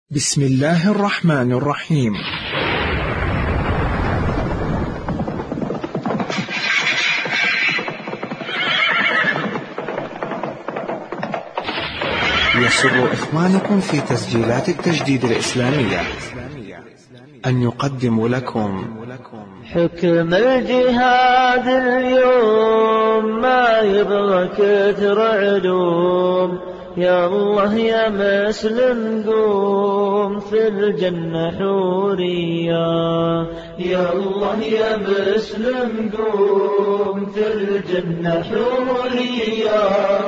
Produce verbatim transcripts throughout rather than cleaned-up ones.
بسم الله الرحمن الرحيم. يسر إخوانكم في تسجيلات التجديد الإسلامية أن يقدم لكم حكم الجهاد اليوم، ما يبغى كثر علوم. يا الله يا مسلم قوم، في الجنة حورية. يا الله يا مسلم قوم، في الجنة حورية.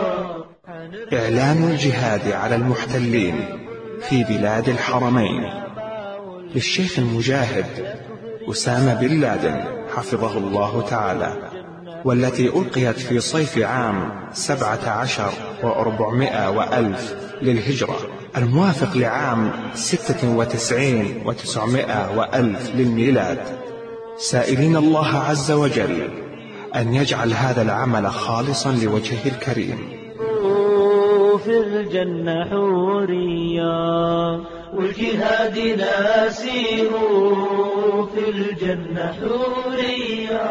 إعلان الجهاد على المحتلين في بلاد الحرمين للشيخ المجاهد أسامة بن لادن حفظه الله تعالى، والتي ألقيت في صيف عام سبعة عشر وأربعمائة وألف للهجرة، الموافق لعام ستة وتسعين وتسعمائة وألف للميلاد، سائلين الله عز وجل أن يجعل هذا العمل خالصا لوجهه الكريم. في الجنة حورية والجهاد ناسيه، في الجنة حورية.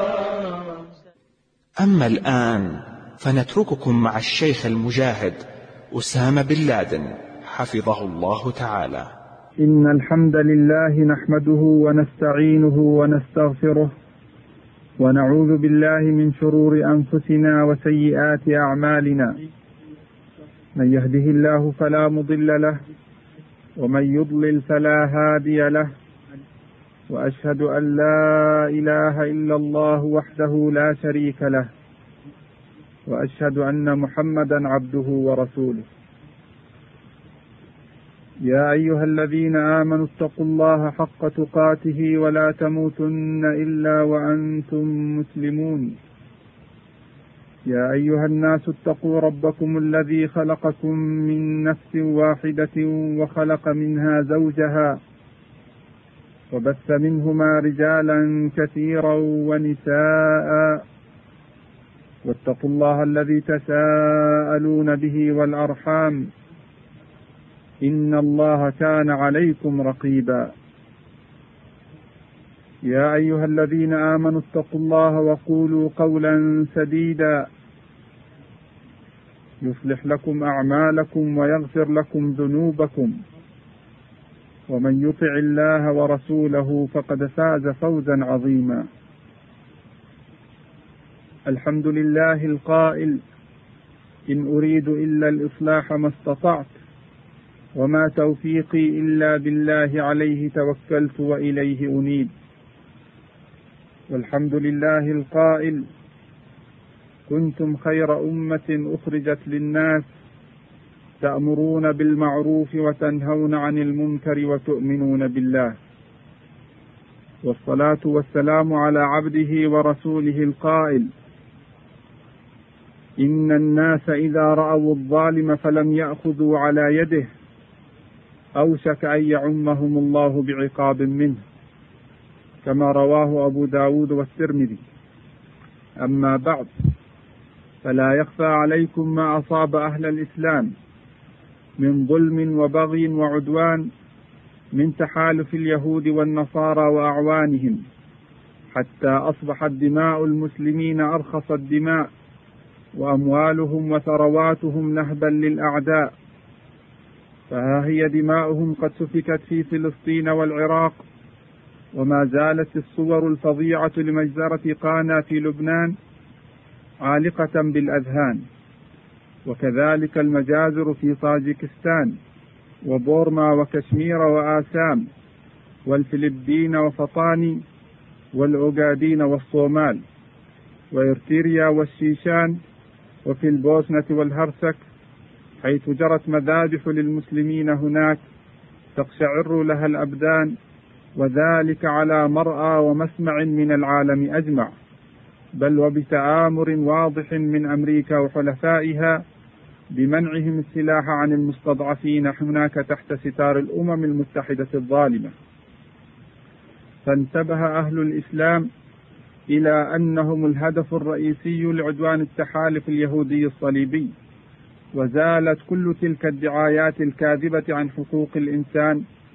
أما الآن فنترككم مع الشيخ المجاهد أسامة بن لادن حفظه الله تعالى. إن الحمد لله نحمده ونستعينه ونستغفره، ونعوذ بالله من شرور أنفسنا وسيئات أعمالنا. من يهده الله فلا مضل له، ومن يضلل فلا هادي له. وأشهد أن لا إله إلا الله وحده لا شريك له، وأشهد أن محمدا عبده ورسوله. يا أيها الذين آمنوا اتقوا الله حق تقاته ولا تموتن إلا وأنتم مسلمون. يا أيها الناس اتقوا ربكم الذي خلقكم من نفس واحدة وخلق منها زوجها، وبث منهما رجالا كثيرا ونساء، واتقوا الله الذي تساءلون به والأرحام، إن الله كان عليكم رقيبا. يا أيها الذين آمنوا اتقوا الله وقولوا قولا سديدا، يصلح لكم أعمالكم ويغفر لكم ذنوبكم، ومن يطع الله ورسوله فقد فاز فوزا عظيما. الحمد لله القائل: إن أريد إلا الإصلاح ما استطعت، وما توفيقي إلا بالله، عليه توكلت وإليه أنيب. والحمد لله القائل: كنتم خير أمة أخرجت للناس، تأمرون بالمعروف وتنهون عن المنكر وتؤمنون بالله. والصلاة والسلام على عبده ورسوله القائل: إن الناس إذا رأوا الظالم فلم يأخذوا على يده، أوشك أن يعمهم الله بعقاب منه، كما رواه أبو داود والترمذي. أما بعد، فلا يخفى عليكم ما أصاب أهل الإسلام من ظلم وبغي وعدوان، من تحالف اليهود والنصارى وأعوانهم، حتى أصبحت دماء المسلمين أرخص الدماء، وأموالهم وثرواتهم نهبا للأعداء. فها هي دماؤهم قد سفكت في فلسطين والعراق، وما زالت الصور الفظيعة لمجزرة قانا في لبنان عالقة بالأذهان، وكذلك المجازر في طاجيكستان وبورما وكشمير وآسام والفلبين وفطاني والأوغادين والصومال وإرتريا والشيشان، وفي البوسنة والهرسك، حيث جرت مذابح للمسلمين هناك تقشعر لها الأبدان، وذلك على مرأى ومسمع من العالم أجمع، بل وبتآمر واضح من أمريكا وحلفائها بمنعهم السلاح عن المستضعفين هناك تحت ستار الأمم المتحدة الظالمة. فانتبه أهل الإسلام إلى أنهم الهدف الرئيسي لعدوان التحالف اليهودي الصليبي، وزالت كل تلك الدعايات الكاذبة عن حقوق الإنسان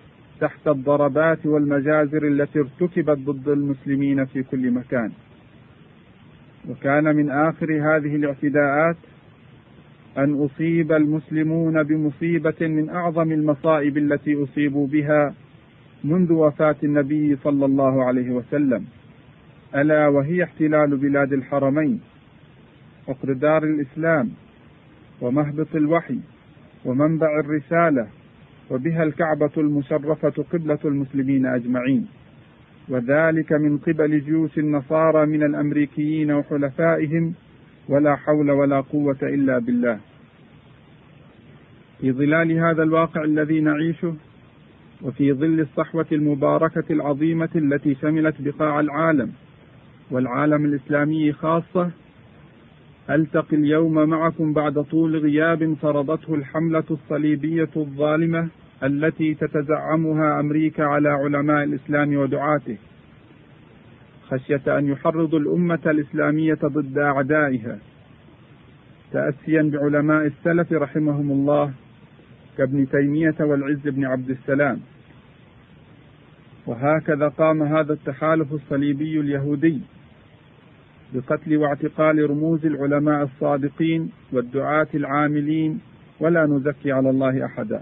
تحت الضربات والمجازر التي ارتكبت ضد المسلمين في كل مكان. وكان من آخر هذه الاعتداءات أن أصيب المسلمون بمصيبة من أعظم المصائب التي أصيبوا بها منذ وفاة النبي صلى الله عليه وسلم، ألا وهي احتلال بلاد الحرمين، عقر دار الإسلام ومهبط الوحي ومنبع الرسالة، وبها الكعبة المشرفة قبلة المسلمين أجمعين، وذلك من قبل جيوش النصارى من الأمريكيين وحلفائهم، ولا حول ولا قوة إلا بالله. في ظلال هذا الواقع الذي نعيشه، وفي ظل الصحوة المباركة العظيمة التي شملت بقاع العالم والعالم الإسلامي خاصة، ألتقي اليوم معكم بعد طول غياب فرضته الحملة الصليبية الظالمة التي تتزعمها أمريكا على علماء الإسلام ودعاته، خشية أن يحرضوا الأمة الإسلامية ضد أعدائها، تأسيا بعلماء السلف رحمهم الله كابن تيمية والعز بن عبد السلام. وهكذا قام هذا التحالف الصليبي اليهودي بقتل واعتقال رموز العلماء الصادقين والدعاة العاملين، ولا نزكي على الله أحدا.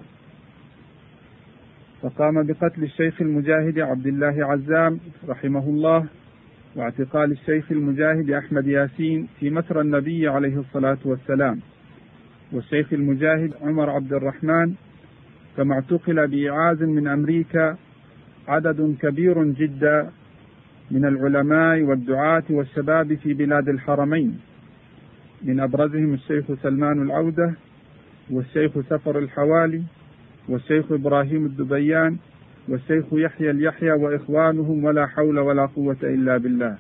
فقام بقتل الشيخ المجاهد عبد الله عزام رحمه الله، واعتقال الشيخ المجاهد أحمد ياسين في مسرى النبي عليه الصلاة والسلام، والشيخ المجاهد عمر عبد الرحمن، كما اعتقل بإعاز من أمريكا عدد كبير جدا من العلماء والدعاة والشباب في بلاد الحرمين، من أبرزهم الشيخ سلمان العودة والشيخ سفر الحوالي والشيخ إبراهيم الدبيان والشيخ يحيى اليحيى وإخوانهم، ولا حول ولا قوة إلا بالله.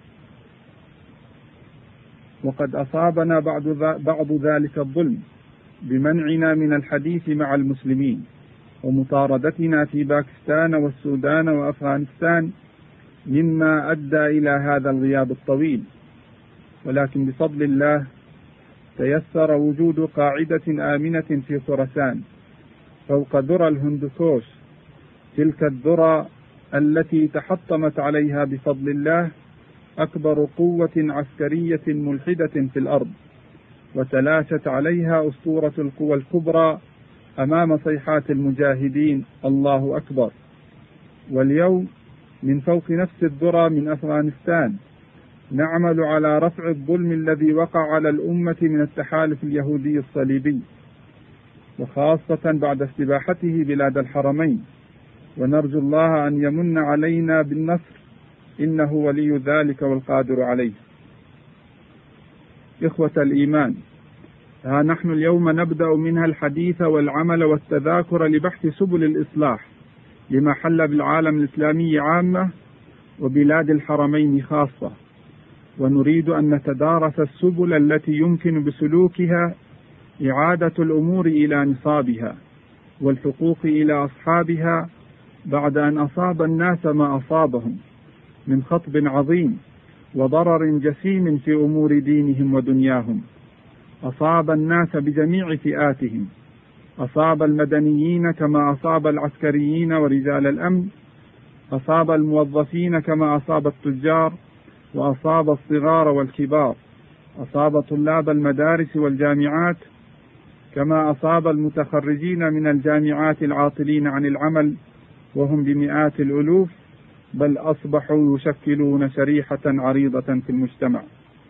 وقد أصابنا بعض, بعض ذلك الظلم بمنعنا من الحديث مع المسلمين ومطاردتنا في باكستان والسودان وأفغانستان، مما أدى إلى هذا الغياب الطويل. ولكن بفضل الله تيسر وجود قاعدة آمنة في خراسان فوق ذرى الهندوكوش، تلك الذرى التي تحطمت عليها بفضل الله أكبر قوة عسكرية ملحدة في الأرض، وتلاشت عليها أسطورة القوى الكبرى أمام صيحات المجاهدين الله أكبر. واليوم من فوق نفس الذرى من أفغانستان نعمل على رفع الظلم الذي وقع على الأمة من التحالف اليهودي الصليبي، وخاصة بعد استباحته بلاد الحرمين، ونرجو الله أن يمن علينا بالنصر، إنه ولي ذلك والقادر عليه. إخوة الإيمان، ها نحن اليوم نبدأ منها الحديث والعمل والتذاكر لبحث سبل الإصلاح لما حل بالعالم الإسلامي عامة وبلاد الحرمين خاصة، ونريد أن نتدارس السبل التي يمكن بسلوكها إعادة الأمور إلى نصابها والحقوق إلى أصحابها، بعد أن أصاب الناس ما أصابهم من خطب عظيم وضرر جسيم في أمور دينهم ودنياهم. أصاب الناس بجميع فئاتهم، أصاب المدنيين كما أصاب العسكريين ورجال الأمن، أصاب الموظفين كما أصاب التجار، وأصاب الصغار والكبار، أصاب طلاب المدارس والجامعات كما أصاب المتخرجين من الجامعات العاطلين عن العمل، وهم بمئات الألوف، بل أصبحوا يشكلون شريحة عريضة في المجتمع.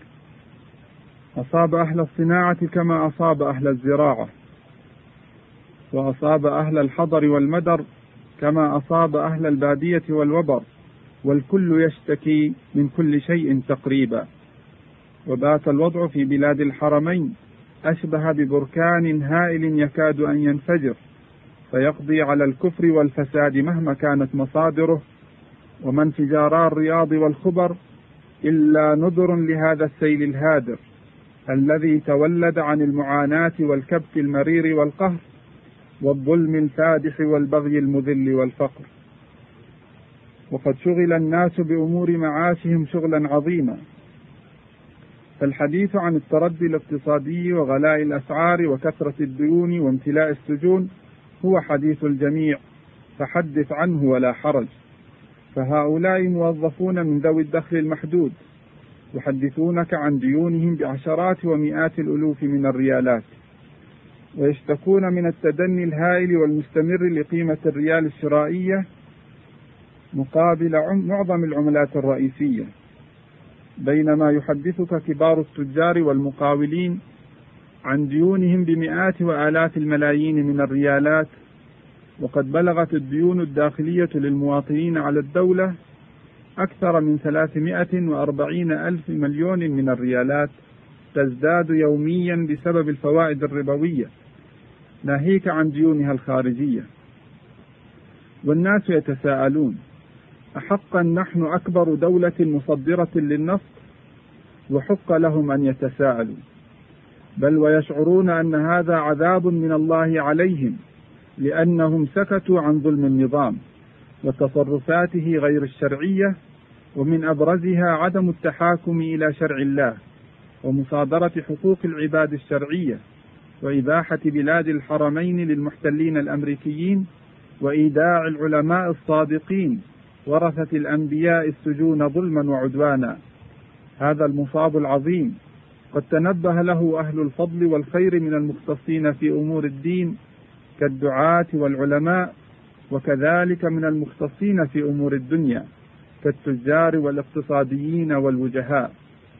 أصاب أهل الصناعة كما أصاب أهل الزراعة، وأصاب أهل الحضر والمدر كما أصاب أهل البادية والوبر، والكل يشتكي من كل شيء تقريبا. وبات الوضع في بلاد الحرمين أشبه ببركان هائل يكاد أن ينفجر فيقضي على الكفر والفساد مهما كانت مصادره، وما انفجارا الرياض والخبر إلا نذر لهذا السيل الهادر الذي تولد عن المعاناة والكبت المرير والقهر والظلم الفادح والبغي المذل والفقر. وقد شغل الناس بأمور معاشهم شغلا عظيما، فالحديث عن التردي الاقتصادي وغلاء الأسعار وكثرة الديون وامتلاء السجون هو حديث الجميع، فحدث عنه ولا حرج، فهؤلاء موظفون من ذوي الدخل المحدود، يحدثونك عن ديونهم بعشرات ومئات الألوف من الريالات، ويشتكون من التدني الهائل والمستمر لقيمة الريال الشرائية مقابل معظم العملات الرئيسية، بينما يحدثك كبار التجار والمقاولين عن ديونهم بمئات وآلاف الملايين من الريالات، وقد بلغت الديون الداخلية للمواطنين على الدولة أكثر من ثلاثمائة وأربعين ألف مليون من الريالات، تزداد يوميا بسبب الفوائد الربوية، ناهيك عن ديونها الخارجية. والناس يتساءلون: أحقا نحن أكبر دولة مصدرة للنفط؟ وحق لهم أن يتساءلوا، بل ويشعرون أن هذا عذاب من الله عليهم، لأنهم سكتوا عن ظلم النظام وتصرفاته غير الشرعية، ومن أبرزها عدم التحاكم إلى شرع الله، ومصادرة حقوق العباد الشرعية، وإباحة بلاد الحرمين للمحتلين الأمريكيين، وإيداع العلماء الصادقين ورثة الأنبياء السجون ظلما وعدوانا. هذا المصاب العظيم قد تنبه له أهل الفضل والخير من المختصين في أمور الدين كالدعاة والعلماء، وكذلك من المختصين في أمور الدنيا كالتجار والاقتصاديين والوجهاء،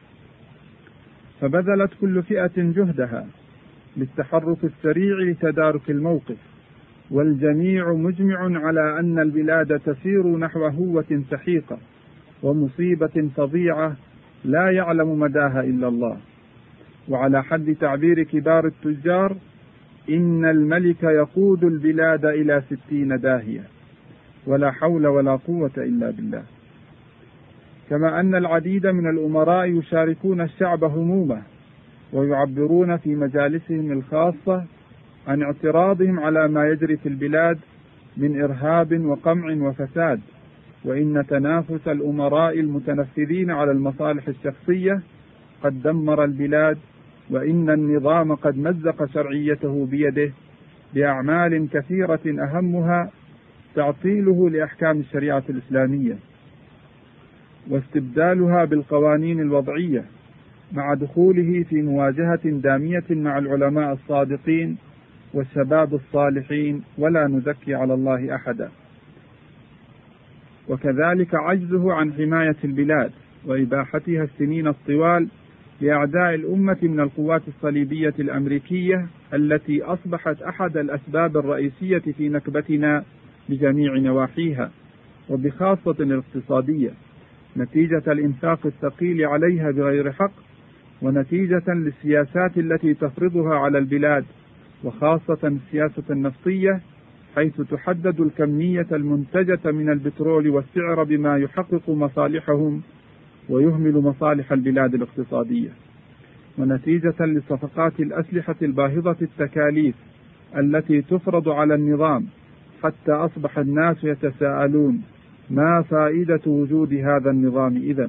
فبذلت كل فئة جهدها للتحرك السريع لتدارك الموقف، والجميع مجمع على أن البلاد تسير نحو هوة سحيقة ومصيبة فظيعة لا يعلم مداها إلا الله. وعلى حد تعبير كبار التجار: إن الملك يقود البلاد إلى ستين داهية، ولا حول ولا قوة إلا بالله. كما أن العديد من الأمراء يشاركون الشعب همومه، ويعبرون في مجالسهم الخاصة عن اعتراضهم على ما يجري في البلاد من إرهاب وقمع وفساد، وإن تنافس الأمراء المتنفذين على المصالح الشخصية قد دمر البلاد، وإن النظام قد مزق شرعيته بيده بأعمال كثيرة أهمها تعطيله لأحكام الشريعة الإسلامية واستبدالها بالقوانين الوضعية، مع دخوله في مواجهة دامية مع العلماء الصادقين والشباب الصالحين، ولا نزكي على الله أحدا. وكذلك عجزه عن حماية البلاد وإباحتها السنين الطوال لأعداء الأمة من القوات الصليبية الأمريكية، التي أصبحت أحد الأسباب الرئيسية في نكبتنا بجميع نواحيها، وبخاصة الاقتصادية، نتيجة الإنفاق الثقيل عليها بغير حق، ونتيجة للسياسات التي تفرضها على البلاد، وخاصة السياسة النفطية، حيث تحدد الكمية المنتجة من البترول والسعر بما يحقق مصالحهم ويهمل مصالح البلاد الاقتصادية، ونتيجة لصفقات الأسلحة الباهظة التكاليف التي تفرض على النظام، حتى أصبح الناس يتساءلون: ما فائدة وجود هذا النظام إذن؟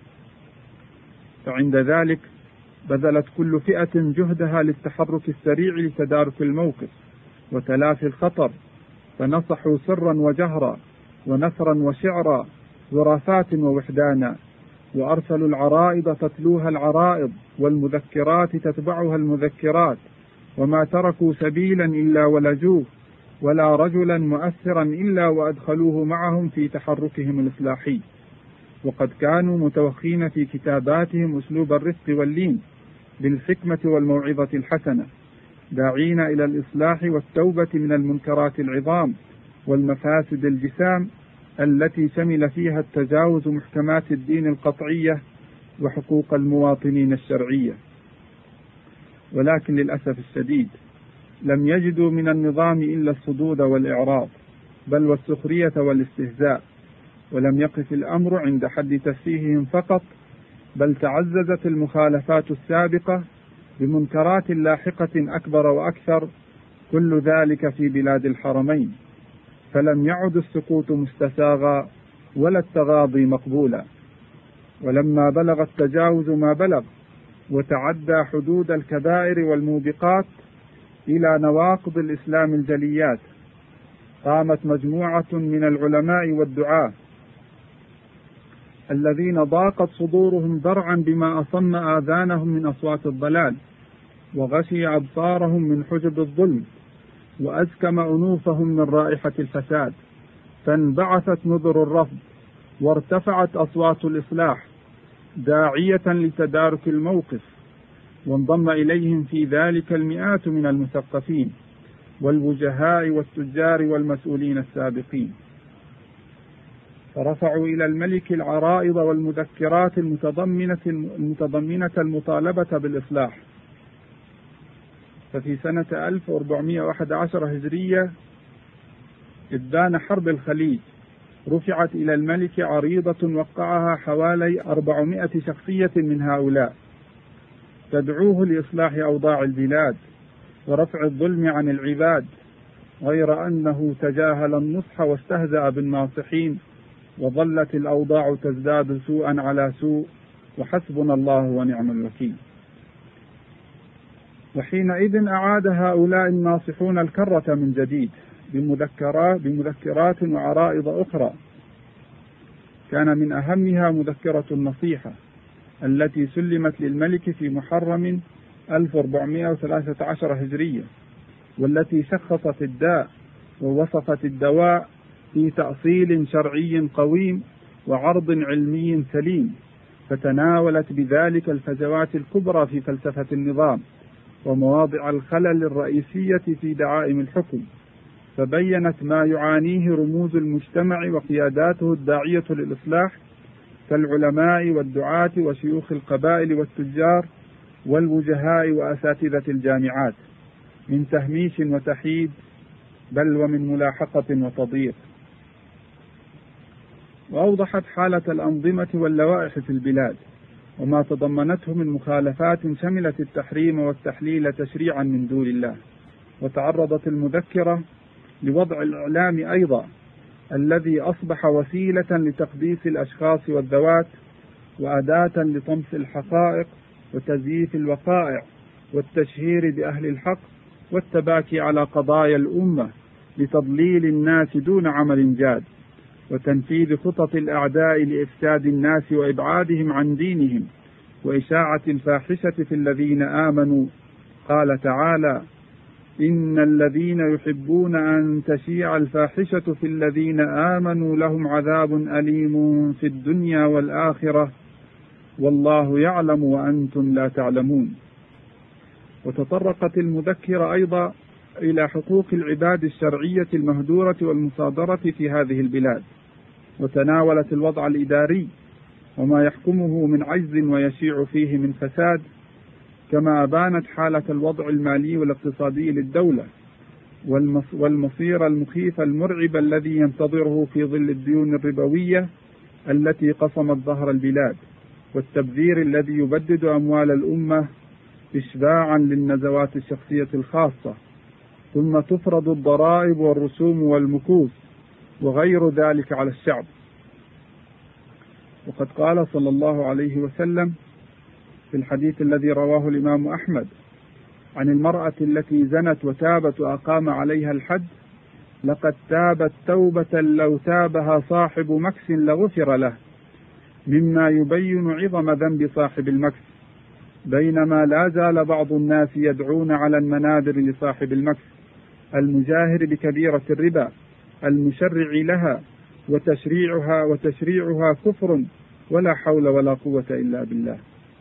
فعند ذلك بذلت كل فئة جهدها للتحرك السريع لتدارك الموقف وتلافي الخطر، فنصحوا سرا وجهرا ونثرا وشعرا، ظرافات ووحدانا، وأرسلوا العرائض تتلوها العرائض، والمذكرات تتبعها المذكرات، وما تركوا سبيلا إلا ولجوه، ولا رجلا مؤثرا إلا وأدخلوه معهم في تحركهم الإصلاحي. وقد كانوا متوخين في كتاباتهم أسلوب الرفق واللين بالحكمة والموعظة الحسنة، داعين إلى الإصلاح والتوبة من المنكرات العظام والمفاسد الجسام التي شمل فيها التجاوز محكمات الدين القطعية وحقوق المواطنين الشرعية. ولكن للأسف الشديد لم يجدوا من النظام إلا الصدود والإعراض، بل والسخرية والاستهزاء، ولم يقف الأمر عند حد تسفيههم فقط، بل تعززت المخالفات السابقة بمنكرات لاحقة أكبر وأكثر، كل ذلك في بلاد الحرمين، فلم يعد السكوت مستساغا ولا التغاضي مقبولا. ولما بلغ التجاوز ما بلغ وتعدى حدود الكبائر والموبقات إلى نواقض الإسلام الجليات، قامت مجموعة من العلماء والدعاة الذين ضاقت صدورهم ذرعا بما أصم آذانهم من أصوات الضلال، وغشي أبصارهم من حجب الظلم، وأسكم أنوفهم من رائحة الفساد، فانبعثت نذر الرفض وارتفعت أصوات الإصلاح داعية لتدارك الموقف، وانضم إليهم في ذلك المئات من المثقفين والوجهاء والتجار والمسؤولين السابقين، فرفعوا إلى الملك العرائض والمذكرات المتضمنة المتضمنة المطالبة بالإصلاح. ففي سنة ألف وأربعمائة وأحد عشر هجرية إذان حرب الخليج رفعت إلى الملك عريضة وقعها حوالي أربعمائة شخصية من هؤلاء تدعوه لإصلاح أوضاع البلاد ورفع الظلم عن العباد، غير أنه تجاهل النصح واستهزأ بالناصحين، وظلت الأوضاع تزداد سوءا على سوء، وحسبنا الله ونعم الوكيل. وحينئذ أعاد هؤلاء الناصحون الكرة من جديد بمذكرات, بمذكرات وعرائض أخرى، كان من أهمها مذكرة النصيحة التي سلمت للملك في محرم ألف وأربعمائة وثلاثة عشر هجرية، والتي شخصت الداء ووصفت الدواء في تأصيل شرعي قويم وعرض علمي سليم، فتناولت بذلك الفجوات الكبرى في فلسفة النظام ومواضع الخلل الرئيسية في دعائم الحكم، فبينت ما يعانيه رموز المجتمع وقياداته الداعية للإصلاح كالعلماء والدعاة وشيوخ القبائل والتجار والوجهاء وأساتذة الجامعات من تهميش وتحييد، بل ومن ملاحقة وتضييق. وأوضحت حالة الأنظمة واللوائح في البلاد وما تضمنته من مخالفات شملت التحريم والتحليل تشريعا من دون الله. وتعرضت المذكرة لوضع الإعلام أيضا الذي أصبح وسيلة لتقديس الأشخاص والذوات، وأداة لطمس الحقائق وتزييف الوقائع والتشهير بأهل الحق والتباكي على قضايا الأمة لتضليل الناس دون عمل جاد، وتنفيذ خطط الأعداء لإفساد الناس وإبعادهم عن دينهم وإشاعة الفاحشة في الذين آمنوا. قال تعالى: إن الذين يحبون أن تشيع الفاحشة في الذين آمنوا لهم عذاب أليم في الدنيا والآخرة والله يعلم وأنتم لا تعلمون. وتطرقت المذكرة أيضا إلى حقوق العباد الشرعية المهدورة والمصادرة في هذه البلاد، وتناولت الوضع الإداري وما يحكمه من عجز ويشيع فيه من فساد، كما أبانت حالة الوضع المالي والاقتصادي للدولة والمصير المخيف المرعب الذي ينتظره في ظل الديون الربوية التي قصمت ظهر البلاد، والتبذير الذي يبدد أموال الأمة إشباعا للنزوات الشخصية الخاصة، ثم تفرض الضرائب والرسوم والمكوس وغير ذلك على الشعب. وقد قال صلى الله عليه وسلم في الحديث الذي رواه الإمام أحمد عن المرأة التي زنت وتابت وأقام عليها الحد: لقد تابت توبة لو تابها صاحب مكس لغفر له، مما يبين عظم ذنب صاحب المكس، بينما لا زال بعض الناس يدعون على المنابر لصاحب المكس المجاهر بكبيرة الربا المشرع لها، وتشريعها وتشريعها كفر ولا حول ولا قوة إلا بالله.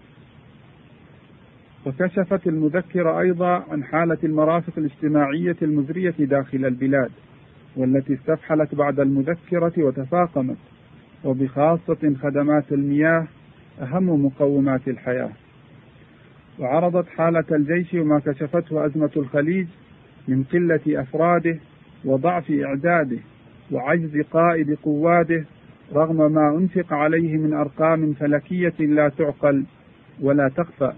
وكشفت المذكرة أيضا عن حالة المرافق الاجتماعية المزرية داخل البلاد، والتي استفحلت بعد المذكرة وتفاقمت، وبخاصة خدمات المياه أهم مقومات الحياة. وعرضت حالة الجيش وما كشفته أزمة الخليج من قلة أفراده وضعف إعداده وعجز قائد قواده، رغم ما أنفق عليه من أرقام فلكية لا تعقل ولا تخفى.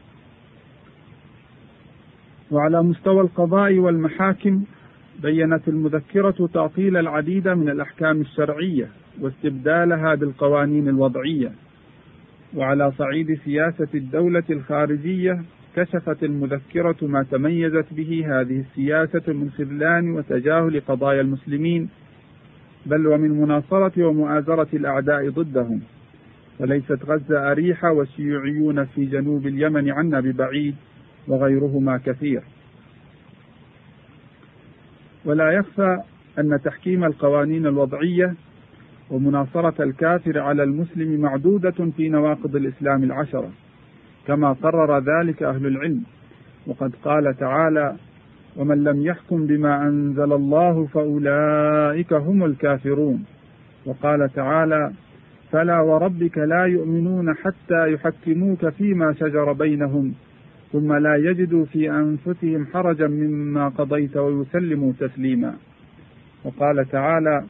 وعلى مستوى القضاء والمحاكم بيّنت المذكرة تعطيل العديد من الأحكام الشرعية واستبدالها بالقوانين الوضعية. وعلى صعيد سياسة الدولة الخارجية كشفت المذكرة ما تميزت به هذه السياسة من خذلان وتجاهل قضايا المسلمين، بل ومن مناصرة ومؤازرة الأعداء ضدهم. وليست غزة أريحة والشيوعيون في جنوب اليمن عنا ببعيد، وغيرهما كثير. ولا يخفى أن تحكيم القوانين الوضعية ومناصرة الكافر على المسلم معدودة في نواقض الإسلام العشرة، كما قرر ذلك أهل العلم. وقد قال تعالى: ومن لم يحكم بما أنزل الله فأولئك هم الكافرون. وقال تعالى: فلا وربك لا يؤمنون حتى يحكموك فيما شجر بينهم ثم لا يجدوا في أنفسهم حرجا مما قضيت ويسلموا تسليما. وقال تعالى: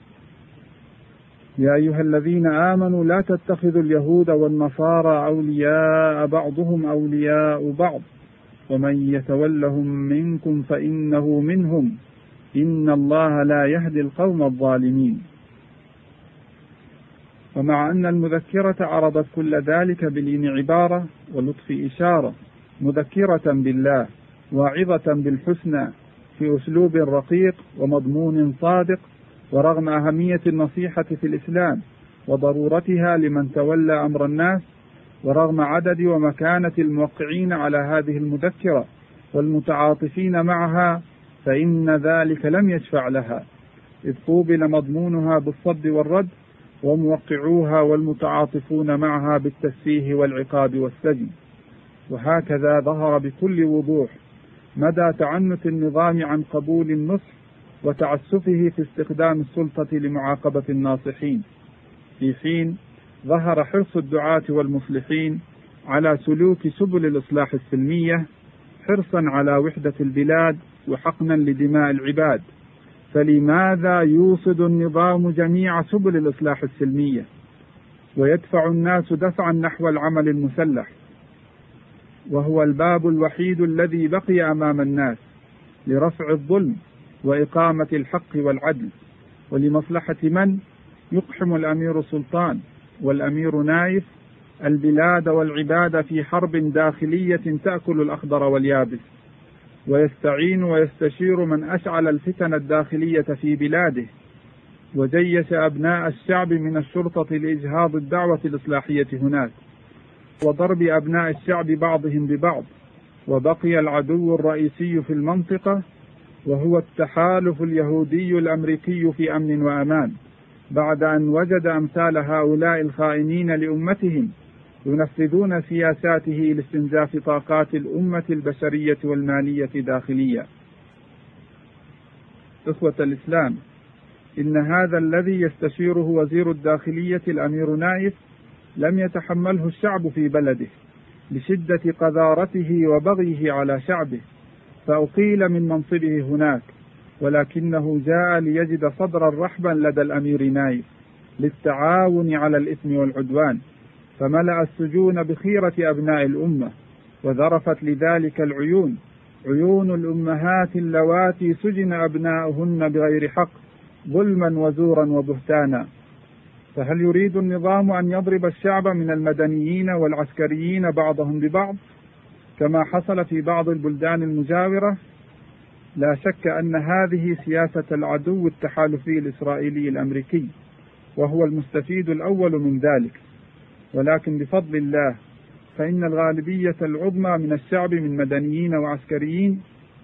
يا أيها الذين آمنوا لا تتخذوا اليهود والنصارى أولياء بعضهم أولياء بعض ومن يتولهم منكم فإنه منهم إن الله لا يهدي القوم الظالمين. ومع أن المذكرة عرضت كل ذلك بلين عبارة ولطف إشارة، مذكرة بالله واعظة بالحسنى في أسلوب رقيق ومضمون صادق، ورغم أهمية النصيحة في الإسلام وضرورتها لمن تولى أمر الناس، ورغم عدد ومكانة الموقعين على هذه المذكرة والمتعاطفين معها، فإن ذلك لم يشفع لها، إذ قوبل مضمونها بالصد والرد، وموقعوها والمتعاطفون معها بالتسفيه والعقاب والسجن. وهكذا ظهر بكل وضوح مدى تعنت النظام عن قبول النصح وتعسفه في استخدام السلطة لمعاقبة الناصحين، في حين ظهر حرص الدعاة والمصلحين على سلوك سبل الإصلاح السلمية، حرصا على وحدة البلاد وحقنا لدماء العباد. فلماذا يوصد النظام جميع سبل الإصلاح السلمية ويدفع الناس دفعا نحو العمل المسلح، وهو الباب الوحيد الذي بقي أمام الناس لرفع الظلم وإقامة الحق والعدل؟ ولمصلحة من يقحم الأمير سلطان والأمير نايف البلاد والعباد في حرب داخلية تأكل الأخضر واليابس، ويستعين ويستشير من أشعل الفتن الداخلية في بلاده، وجيش أبناء الشعب من الشرطة لإجهاض الدعوة الإصلاحية هناك وضرب أبناء الشعب بعضهم ببعض، وبقي العدو الرئيسي في المنطقة وهو التحالف اليهودي الأمريكي في أمن وأمان، بعد أن وجد أمثال هؤلاء الخائنين لأمتهم ينفذون سياساته لاستنزاف طاقات الأمة البشرية والمالية داخليا. إخوة الإسلام، إن هذا الذي يستشيره وزير الداخلية الأمير نايف لم يتحمله الشعب في بلده لشدة قذارته وبغيه على شعبه، فأقيل من منصبه هناك، ولكنه جاء ليجد صدرا رحبا لدى الأمير نايف للتعاون على الإثم والعدوان، فملأ السجون بخيرة أبناء الأمة، وذرفت لذلك العيون، عيون الأمهات اللواتي سجن أبناؤهن بغير حق ظلما وزورا وبهتانا. فهل يريد النظام أن يضرب الشعب من المدنيين والعسكريين بعضهم ببعض كما حصل في بعض البلدان المجاورة؟ لا شك أن هذه سياسة العدو التحالفي الإسرائيلي الأمريكي، وهو المستفيد الأول من ذلك. ولكن بفضل الله فإن الغالبية العظمى من الشعب من مدنيين وعسكريين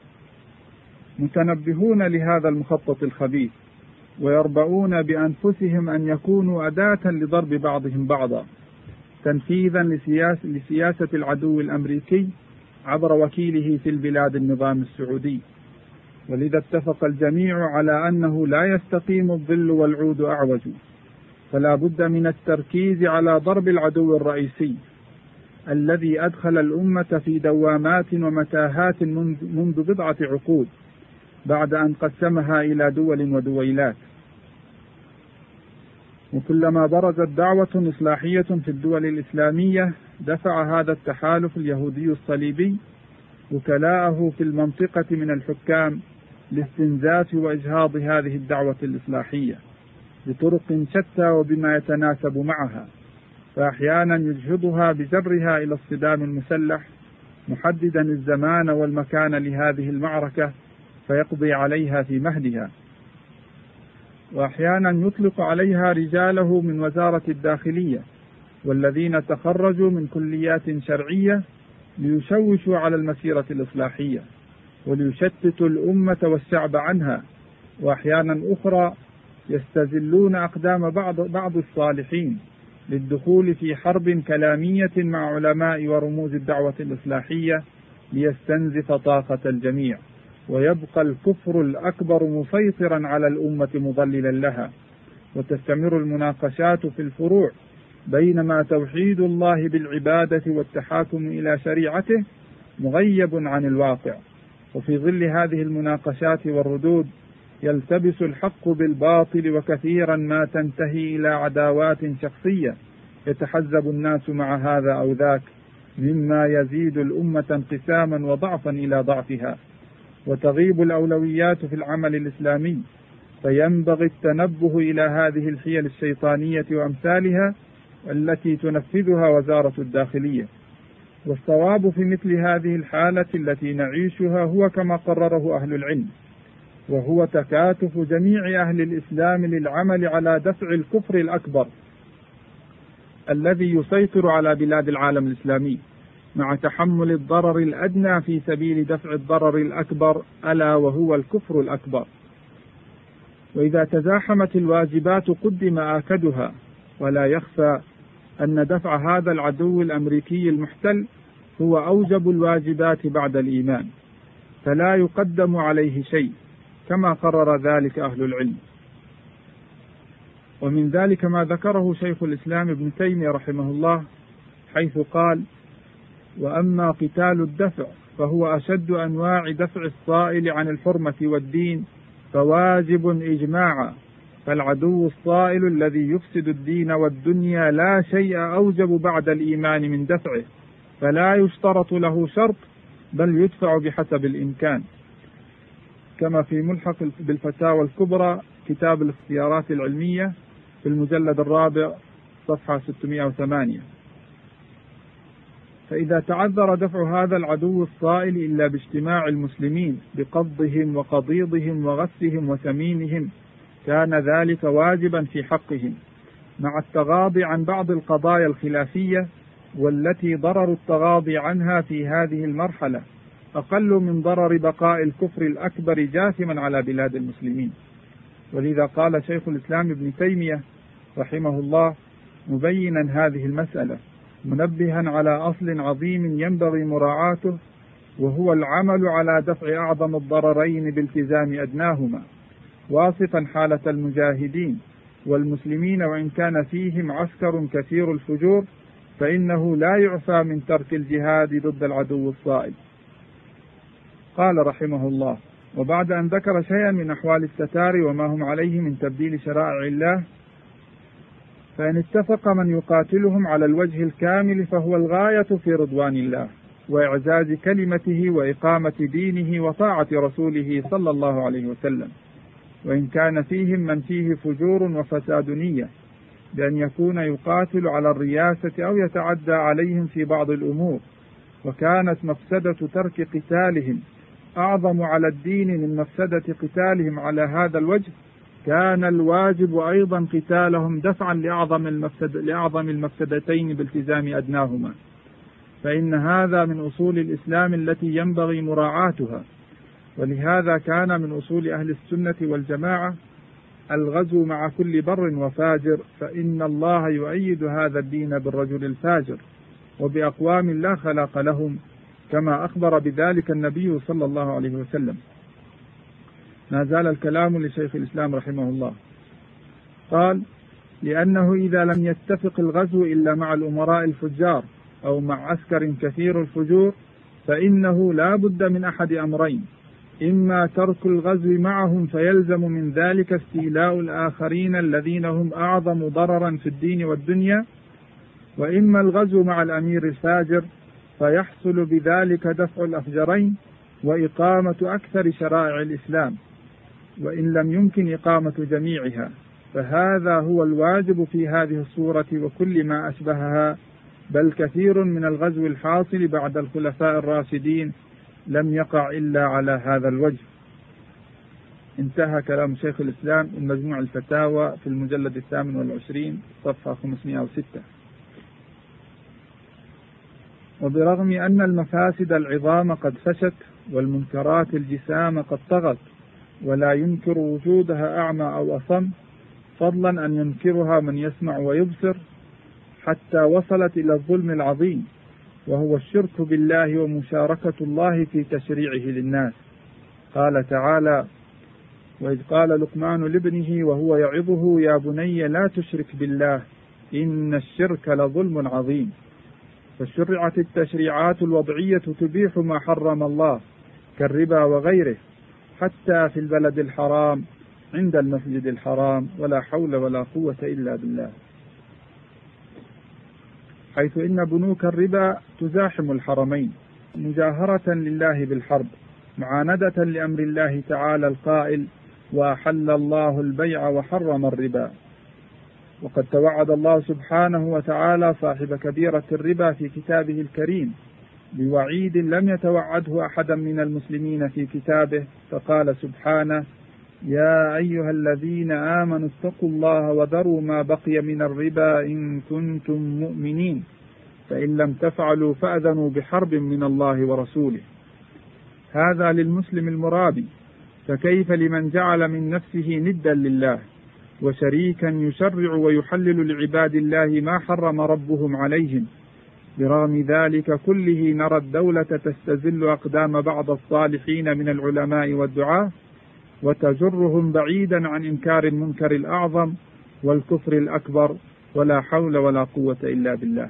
متنبهون لهذا المخطط الخبيث، ويربؤون بأنفسهم أن يكونوا أداة لضرب بعضهم بعضا، تنفيذا لسياسة, لسياسة العدو الأمريكي عبر وكيله في البلاد النظام السعودي. ولذا اتفق الجميع على أنه لا يستقيم الظل والعود أعوج، فلا بد من التركيز على ضرب العدو الرئيسي الذي أدخل الأمة في دوامات ومتاهات منذ بضعة عقود بعد أن قسمها إلى دول ودويلات. وكلما برزت دعوة إصلاحية في الدول الإسلامية دفع هذا التحالف اليهودي الصليبي وكلاءه في المنطقة من الحكام لاستنزاف وإجهاض هذه الدعوة الإصلاحية بطرق شتى وبما يتناسب معها، فأحيانا يجهضها بجرها إلى الصدام المسلح، محددا الزمان والمكان لهذه المعركة فيقضي عليها في مهدها. وأحيانا يطلق عليها رجاله من وزارة الداخلية والذين تخرجوا من كليات شرعية ليشوشوا على المسيرة الإصلاحية وليشتتوا الأمة والشعب عنها. وأحيانا أخرى يستذلون أقدام بعض, بعض الصالحين للدخول في حرب كلامية مع علماء ورموز الدعوة الإصلاحية ليستنزف طاقة الجميع، ويبقى الكفر الأكبر مسيطرا على الأمة مضللا لها، وتستمر المناقشات في الفروع، بينما توحيد الله بالعبادة والتحاكم إلى شريعته مغيب عن الواقع. وفي ظل هذه المناقشات والردود يلتبس الحق بالباطل، وكثيرا ما تنتهي إلى عداوات شخصية يتحزب الناس مع هذا أو ذاك، مما يزيد الأمة انقساما وضعفا إلى ضعفها، وتغيب الأولويات في العمل الإسلامي. فينبغي التنبه إلى هذه الحيل الشيطانية وأمثالها التي تنفذها وزارة الداخلية. والصواب في مثل هذه الحالة التي نعيشها هو كما قرره أهل العلم، وهو تكاتف جميع أهل الإسلام للعمل على دفع الكفر الأكبر الذي يسيطر على بلاد العالم الإسلامي، مع تحمل الضرر الأدنى في سبيل دفع الضرر الأكبر ألا وهو الكفر الأكبر. وإذا تزاحمت الواجبات قدم آكدها، ولا يخفى أن دفع هذا العدو الأمريكي المحتل هو أوجب الواجبات بعد الإيمان، فلا يقدم عليه شيء كما قرر ذلك أهل العلم. ومن ذلك ما ذكره شيخ الإسلام ابن تيمية رحمه الله، حيث قال: وأما قتال الدفع فهو أشد أنواع دفع الصائل عن الحرمة والدين، فواجب إجماعا، فالعدو الصائل الذي يفسد الدين والدنيا لا شيء أوجب بعد الإيمان من دفعه، فلا يشترط له شرط، بل يدفع بحسب الإمكان، كما في ملحق بالفتاوى الكبرى كتاب الاختيارات العلمية في المجلد الرابع صفحة ستمائة وثمانية. فإذا تعذر دفع هذا العدو الصائل إلا باجتماع المسلمين بقبضهم وقضيضهم وغسهم وثمينهم كان ذلك واجبا في حقهم، مع التغاضي عن بعض القضايا الخلافية والتي ضرر التغاضي عنها في هذه المرحلة أقل من ضرر بقاء الكفر الأكبر جاثما على بلاد المسلمين. ولذا قال شيخ الإسلام ابن تيمية رحمه الله مبينا هذه المسألة، منبها على أصل عظيم ينبغي مراعاته، وهو العمل على دفع أعظم الضررين بالتزام أدناهما، واصفا حالة المجاهدين والمسلمين وإن كان فيهم عسكر كثير الفجور، فإنه لا يعفى من ترك الجهاد ضد العدو الصائل. قال رحمه الله: وبعد أن ذكر شيئا من أحوال الستار وما هم عليه من تبديل شرائع الله، فإن اتفق من يقاتلهم على الوجه الكامل فهو الغاية في رضوان الله وإعزاز كلمته وإقامة دينه وطاعة رسوله صلى الله عليه وسلم، وإن كان فيهم من فيه فجور وفساد نية بأن يكون يقاتل على الرياسة أو يتعدى عليهم في بعض الأمور، وكانت مفسدة ترك قتالهم أعظم على الدين من مفسدة قتالهم على هذا الوجه، كان الواجب أيضا قتالهم دفعا لأعظم, المفسد لأعظم المفسدتين بالتزام أدناهما، فإن هذا من أصول الإسلام التي ينبغي مراعاتها. ولهذا كان من أصول أهل السنة والجماعة الغزو مع كل بر وفاجر، فإن الله يؤيد هذا الدين بالرجل الفاجر وبأقوام لا خلاق لهم، كما أخبر بذلك النبي صلى الله عليه وسلم. ما زال الكلام لشيخ الإسلام رحمه الله. قال: لأنه إذا لم يتفق الغزو إلا مع الأمراء الفجار أو مع عسكر كثير الفجور، فإنه لا بد من أحد أمرين: إما ترك الغزو معهم فيلزم من ذلك استيلاء الآخرين الذين هم أعظم ضررا في الدين والدنيا، وإما الغزو مع الأمير الفاجر فيحصل بذلك دفع الأفجرين وإقامة أكثر شرائع الإسلام، وإن لم يمكن إقامة جميعها، فهذا هو الواجب في هذه الصورة وكل ما أشبهها بل كثير من الغزو الحاصل بعد الخلفاء الراشدين لم يقع إلا على هذا الوجه. انتهى كلام شيخ الإسلام من مجموع الفتاوى في المجلد الثامن والعشرين صفحة خمسمائة وستة. وبرغم أن المفاسد العظام قد فشت والمنكرات الجسام قد طغت ولا ينكر وجودها أعمى أو أصم، فضلا أن ينكرها من يسمع ويبصر، حتى وصلت إلى الظلم العظيم وهو الشرك بالله ومشاركة الله في تشريعه للناس. قال تعالى: وإذ قال لقمان لابنه وهو يعظه يا بني لا تشرك بالله إن الشرك لظلم عظيم. فشرعت التشريعات الوضعية تبيح ما حرم الله كالربا وغيره، حتى في البلد الحرام عند المسجد الحرام، ولا حول ولا قوة إلا بالله، حيث إن بنوك الربا تزاحم الحرمين مجاهرة لله بالحرب، معاندة لأمر الله تعالى القائل: وأحل الله البيع وحرم الربا. وقد توعد الله سبحانه وتعالى صاحب كبيرة الربا في كتابه الكريم بوعيد لم يتوعده أحدا من المسلمين في كتابه، فقال سبحانه: يا أيها الذين آمنوا اتقوا الله وذروا ما بقي من الربا إن كنتم مؤمنين، فإن لم تفعلوا فأذنوا بحرب من الله ورسوله. هذا للمسلم المرابي، فكيف لمن جعل من نفسه ندا لله وشريكا يشرع ويحلل لعباد الله ما حرم ربهم عليهم. برغم ذلك كله نرى الدولة تستزل أقدام بعض الصالحين من العلماء والدعاة وتجرهم بعيدا عن إنكار المنكر الأعظم والكفر الأكبر، ولا حول ولا قوة إلا بالله.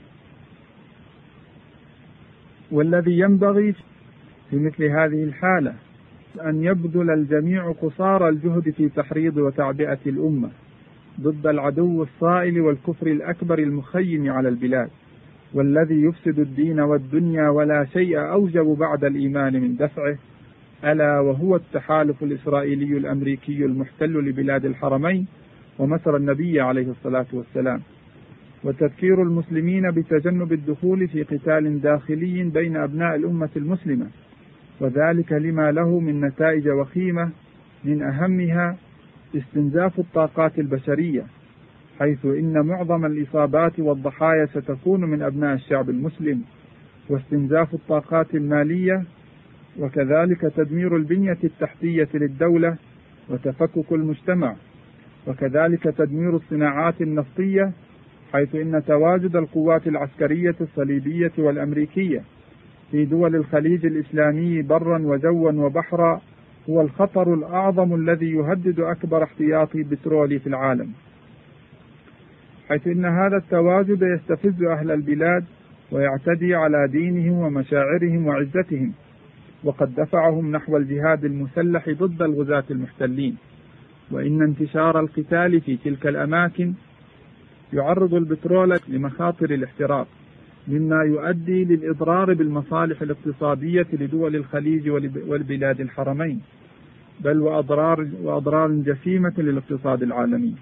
والذي ينبغي في مثل هذه الحالة أن يبذل الجميع قصارى الجهد في تحريض وتعبئة الأمة ضد العدو الصائل والكفر الأكبر المخيم على البلاد، والذي يفسد الدين والدنيا ولا شيء أوجب بعد الإيمان من دفعه، ألا وهو التحالف الإسرائيلي الأمريكي المحتل لبلاد الحرمين ومصر النبي عليه الصلاة والسلام، وتذكير المسلمين بتجنب الدخول في قتال داخلي بين أبناء الأمة المسلمة، وذلك لما له من نتائج وخيمة، من أهمها استنزاف الطاقات البشرية، حيث إن معظم الإصابات والضحايا ستكون من أبناء الشعب المسلم، واستنزاف الطاقات المالية، وكذلك تدمير البنية التحتية للدولة وتفكك المجتمع، وكذلك تدمير الصناعات النفطية، حيث إن تواجد القوات العسكرية الصليبية والأمريكية في دول الخليج الإسلامي برا وجوا وبحرا هو الخطر الأعظم الذي يهدد أكبر احتياطي بترولي في العالم، حيث إن هذا التواجد يستفز أهل البلاد ويعتدي على دينهم ومشاعرهم وعزتهم، وقد دفعهم نحو الجهاد المسلح ضد الغزاة المحتلين. وإن انتشار القتال في تلك الأماكن يعرض البترول لمخاطر الاحتراق، مما يؤدي للإضرار بالمصالح الاقتصادية لدول الخليج والبلاد الحرمين، بل وأضرار, وأضرار جسيمة للاقتصاد العالمي.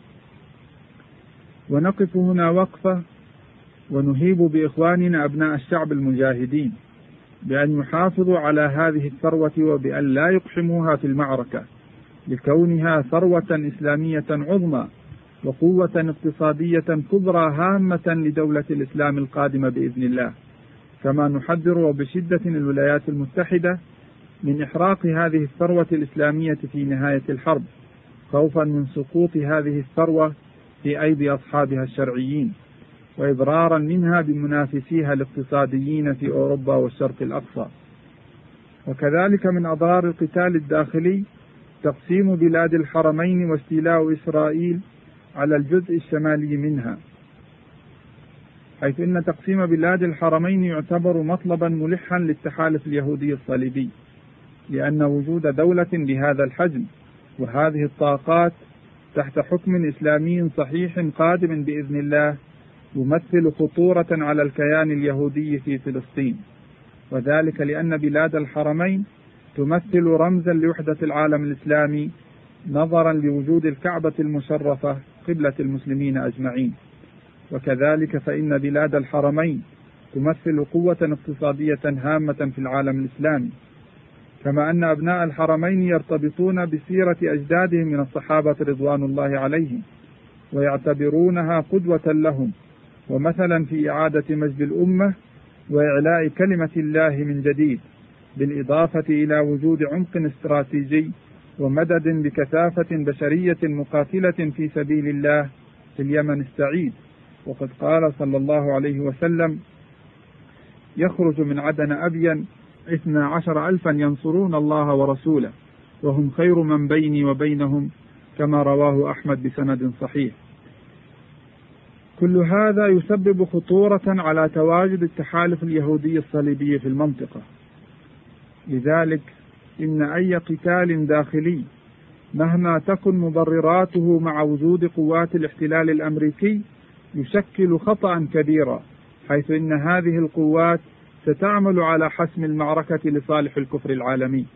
ونقف هنا وقفة ونهيب بإخواننا أبناء الشعب المجاهدين بأن يحافظوا على هذه الثروة وبأن لا يقحموها في المعركة، لكونها ثروة إسلامية عظمى وقوة اقتصادية كبرى هامة لدولة الإسلام القادمة بإذن الله، كما نحذر بشدة الولايات المتحدة من إحراق هذه الثروة الإسلامية في نهاية الحرب، خوفا من سقوط هذه الثروة في أيدي أصحابها الشرعيين، وإضرارا منها بمنافسيها الاقتصاديين في أوروبا والشرق الأقصى. وكذلك من أضرار القتال الداخلي تقسيم بلاد الحرمين واستيلاء إسرائيل على الجزء الشمالي منها، حيث إن تقسيم بلاد الحرمين يعتبر مطلبا ملحا للتحالف اليهودي الصليبي، لأن وجود دولة بهذا الحجم وهذه الطاقات تحت حكم إسلامي صحيح قادم بإذن الله يمثل خطورة على الكيان اليهودي في فلسطين، وذلك لأن بلاد الحرمين تمثل رمزا لوحدة العالم الإسلامي نظرا لوجود الكعبة المشرفة قبلة المسلمين أجمعين، وكذلك فإن بلاد الحرمين تمثل قوة اقتصادية هامة في العالم الإسلامي، كما أن أبناء الحرمين يرتبطون بسيرة أجدادهم من الصحابة رضوان الله عليهم، ويعتبرونها قدوة لهم ومثلا في إعادة مجد الأمة وإعلاء كلمة الله من جديد، بالإضافة إلى وجود عمق استراتيجي ومدد بكثافة بشرية مقاتلة في سبيل الله في اليمن السعيد. وقد قال صلى الله عليه وسلم: يخرج من عدن أبين اثنا عشر ألفا ينصرون الله ورسوله وهم خير من بيني وبينهم، كما رواه أحمد بسند صحيح. كل هذا يسبب خطورة على تواجد التحالف اليهودي الصليبي في المنطقة، لذلك إن أي قتال داخلي مهما تكن مبرراته مع وجود قوات الاحتلال الأمريكي يشكل خطأ كبيرا، حيث إن هذه القوات ستعمل على حسم المعركة لصالح الكفر العالمي.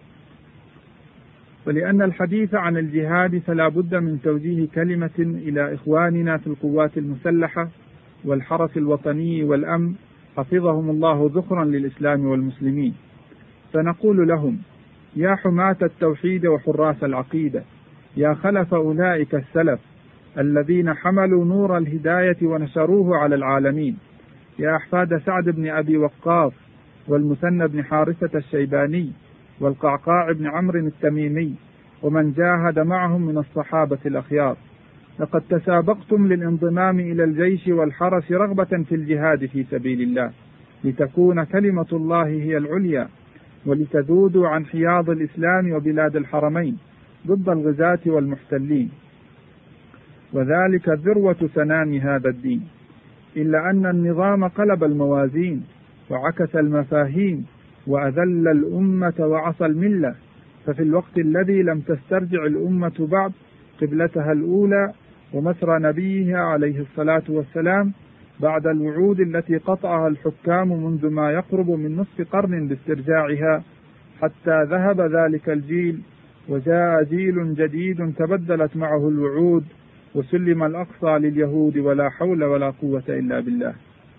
ولأن الحديث عن الجهاد فلا بد من توجيه كلمة إلى إخواننا في القوات المسلحة والحرس الوطني والأمن حفظهم الله ذخرا للإسلام والمسلمين، فنقول لهم: يا حماة التوحيد وحراس العقيدة، يا خلف أولئك السلف الذين حملوا نور الهداية ونشروه على العالمين، يا أحفاد سعد بن أبي وقاص والمثنى بن حارثة الشيباني والقعقاع بن عمرو التميمي ومن جاهد معهم من الصحابة الأخيار، لقد تسابقتم للانضمام إلى الجيش والحرس رغبة في الجهاد في سبيل الله، لتكون كلمة الله هي العليا، ولتذودوا عن حياض الإسلام وبلاد الحرمين ضد الغزاة والمحتلين، وذلك ذروة سنام هذا الدين. إلا أن النظام قلب الموازين وعكس المفاهيم وأذل الأمة وعصى الملة، ففي الوقت الذي لم تسترجع الأمة بعد قبلتها الأولى ومسرى نبيها عليه الصلاة والسلام بعد الوعود التي قطعها الحكام منذ ما يقرب من نصف قرن باسترجاعها، حتى ذهب ذلك الجيل وجاء جيل جديد تبدلت معه الوعود وسلم الأقصى لليهود، ولا حول ولا قوة إلا بالله.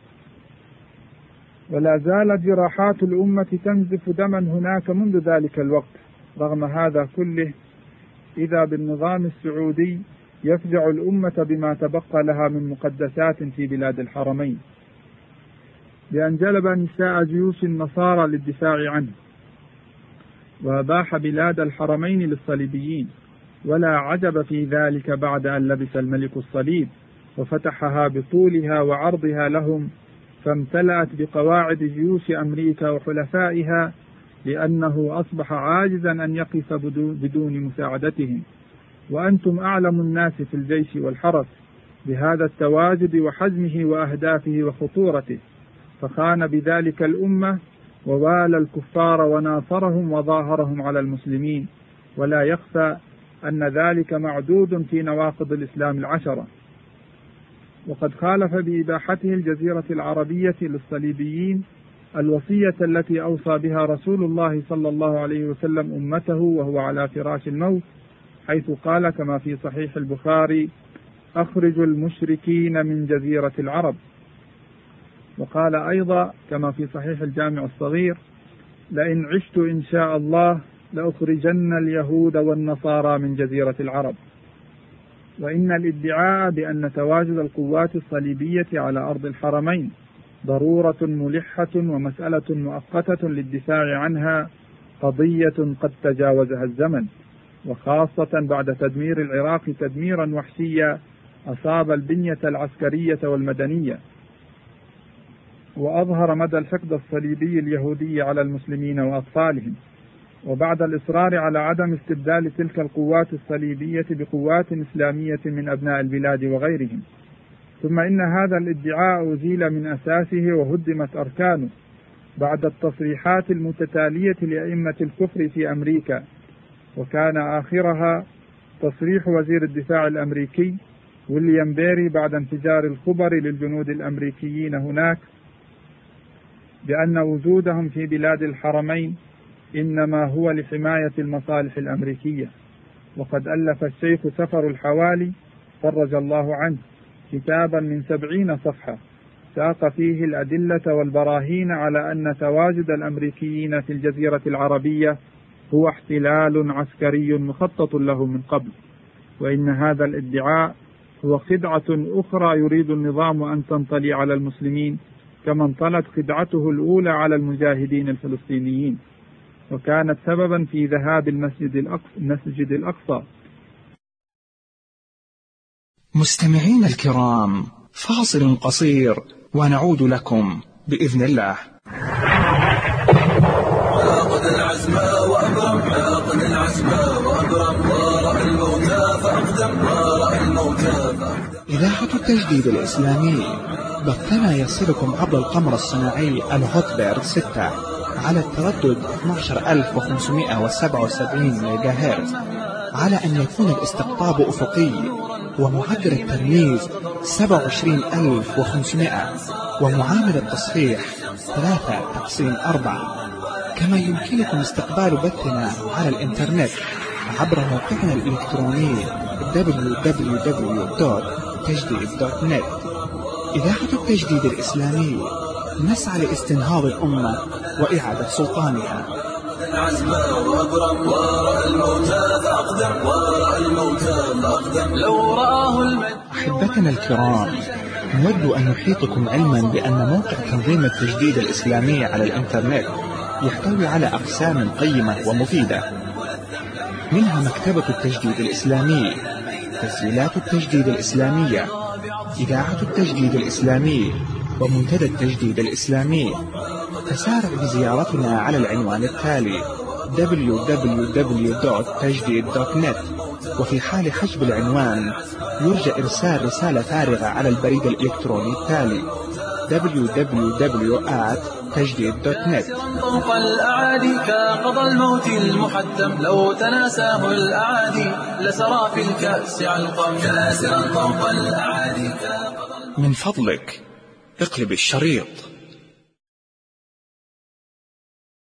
ولا زالت جراحات الأمة تنزف دما هناك منذ ذلك الوقت. رغم هذا كله، إذا بالنظام السعودي يفجع الأمة بما تبقى لها من مقدسات في بلاد الحرمين، بأن جلب نساء جيوش النصارى للدفاع عنه، وأباح بلاد الحرمين للصليبيين، ولا عجب في ذلك بعد أن لبس الملك الصليب وفتحها بطولها وعرضها لهم، فامتلأت بقواعد جيوش أمريكا وحلفائها، لأنه أصبح عاجزا أن يقف بدون مساعدتهم. وأنتم أعلم الناس في الجيش والحرس بهذا التواجد وحجمه وأهدافه وخطورته، فخان بذلك الأمة ووالى الكفار وناصرهم وظاهرهم على المسلمين، ولا يخفى أن ذلك معدود في نواقض الإسلام العشرة. وقد خالف بإباحته الجزيرة العربية للصليبيين الوصية التي أوصى بها رسول الله صلى الله عليه وسلم أمته وهو على فراش الموت، حيث قال كما في صحيح البخاري: أخرجوا المشركين من جزيرة العرب. وقال أيضا كما في صحيح الجامع الصغير: لئن عشت إن شاء الله لأخرجن اليهود والنصارى من جزيرة العرب. وإن الادعاء بأن تواجد القوات الصليبية على أرض الحرمين ضرورة ملحة ومسألة مؤقتة للدفاع عنها قضية قد تجاوزها الزمن، وخاصة بعد تدمير العراق تدميرا وحشيا أصاب البنية العسكرية والمدنية، وأظهر مدى الحقد الصليبي اليهودي على المسلمين وأطفالهم. وبعد الإصرار على عدم استبدال تلك القوات الصليبية بقوات إسلامية من أبناء البلاد وغيرهم، ثم إن هذا الادعاء أزيل من أساسه وهدمت أركانه بعد التصريحات المتتالية لأئمة الكفر في أمريكا، وكان آخرها تصريح وزير الدفاع الأمريكي ويليام بيري بعد انفجار الخبر للجنود الأمريكيين هناك بأن وجودهم في بلاد الحرمين إنما هو لحماية المصالح الأمريكية. وقد ألف الشيخ سفر الحوالي فرج الله عنه كتابا من سبعين صفحة ساق فيه الأدلة والبراهين على أن تواجد الأمريكيين في الجزيرة العربية هو احتلال عسكري مخطط له من قبل، وإن هذا الادعاء هو خدعة أخرى يريد النظام أن تنطلي على المسلمين كما انطلت خدعته الأولى على المجاهدين الفلسطينيين، وكانت سببا في ذهاب المسجد الأقصى, المسجد الأقصى. مستمعين الكرام، فاصل قصير ونعود لكم بإذن الله. عاقد العزم وأبرم عاقد العزم وأبرم ورأى الموتى فأقدم ورأى الموتى فأقدم. إذاعة التجديد الإسلامي بثنا يصلكم عبر القمر الصناعي الهوتبيرد ستة على التردد اثني عشر ألف وخمسمائة وسبعة وسبعين ميجا هرتز، على أن يكون الاستقطاب أفقي ومعدل الترميز سبعة وعشرين ألف وخمسمائة ومعامل التصحيح ثلاثة تقسيم أربعة. كما يمكنكم استقبال بثنا على الإنترنت عبر موقعنا الإلكتروني دبليو دبليو دبليو دوت تجديد دوت نت. إذاعة التجديد الإسلامي نسعى لاستنهاض الأمة وإعادة سلطانها. العزم وأبرم ورأى الموتى فأقدم ورأى الموتى فأقدم لو رآه المجد. أحبتنا الكرام، نود أن نحيطكم علما بأن موقع تنظيم التجديد الإسلامي على الإنترنت يحتوي على أقسام قيمة ومفيدة، منها مكتبة التجديد الإسلامي، تسجيلات التجديد الإسلامية، إذاعة التجديد الإسلامي، ومنتدى التجديد الإسلامي. تسارع بزيارتنا على العنوان التالي دبليو دبليو دبليو دوت تجديد دوت نت، وفي حال حجب العنوان يرجى إرسال رسالة فارغة على البريد الإلكتروني التالي دبليو دبليو دبليو آت تجديد دوت نت. فوق الأعادي كقضى الموت المحتم لو تناساه الأعادي لسرى في الكأس علقم كاسرا فوق الأعادي. من فضلك اقلب الشريط.